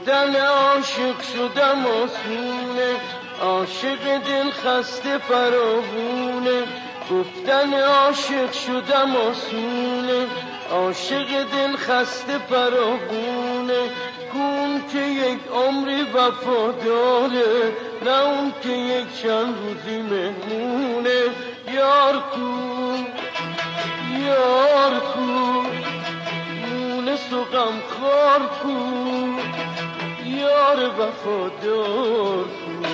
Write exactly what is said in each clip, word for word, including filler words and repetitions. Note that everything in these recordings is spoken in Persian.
گفتن عاشق شدم آسونه، عاشق دل خسته فراوونه. گفتن عاشق شدم آسونه، عاشق دل خسته فراوونه. کون که یک عمری وفاداره، نه اون که یک چند روزی مهمونه. یار کو یار کو مونس و غمخوار کو، یار وفادار کو.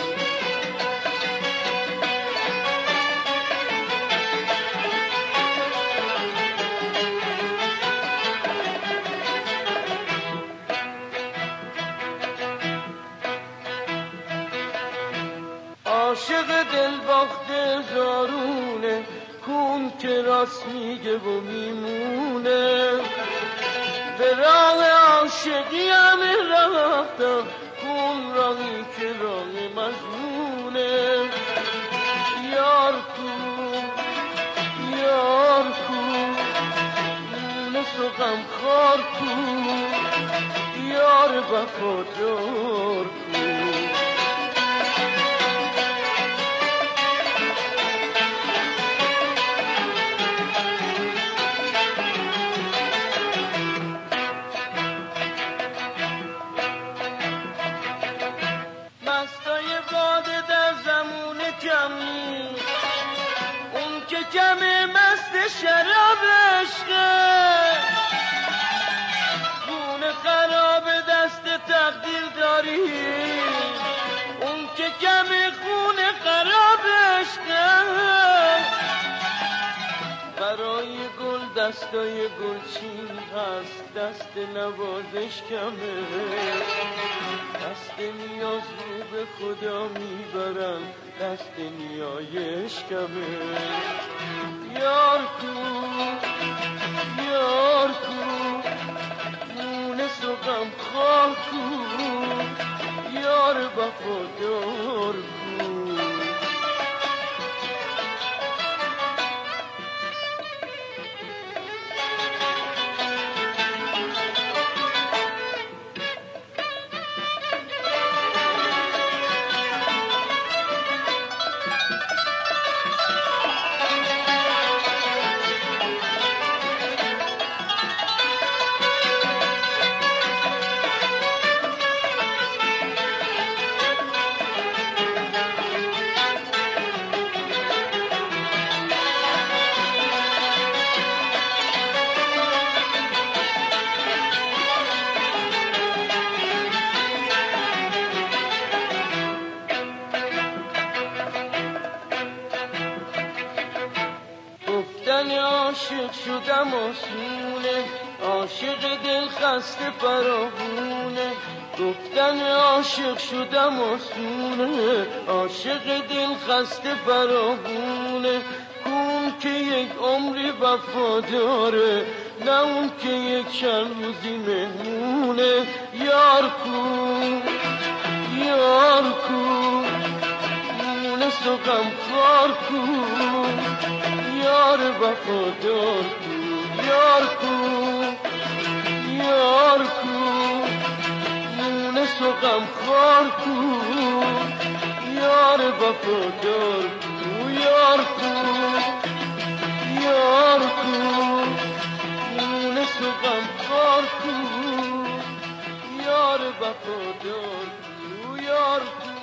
عاشق دل باخته زارونه، کون که راست میگه و میمونه. به راه عاشقی همه رفتم، کون راهی که راه مجنونه. یار کو یار کو مونس و غمخوار کو، یار وفادار کو. جمع مست شراب عشقه، خونه خراب دست تقدیر داری. اون که جمع خونه خراب عشقه، برای گل دستای گلچین هست، دست نوازش کمه. دست نیاز رو به خدا میبرن، دست نیایش کمه. یار کو یار کو مونس و غمخوار کو، یار وفادار کو. عاشق شدم آسونه، عاشق دل خسته فراوونه. گفتن عاشق شدم آسونه، عاشق دل خسته فراوونه. کون که یک عمری وفاداره، نه اون که یک چند روزی مهمونه. یار کو یار کو مونس و غمخوار کو، یار وفادار کو. یار کو یار کو مونس و غمخوار کو، یار وفادار کو. یار کو یار کو مونس و غمخوار کو، یار وفادار کو. یار کو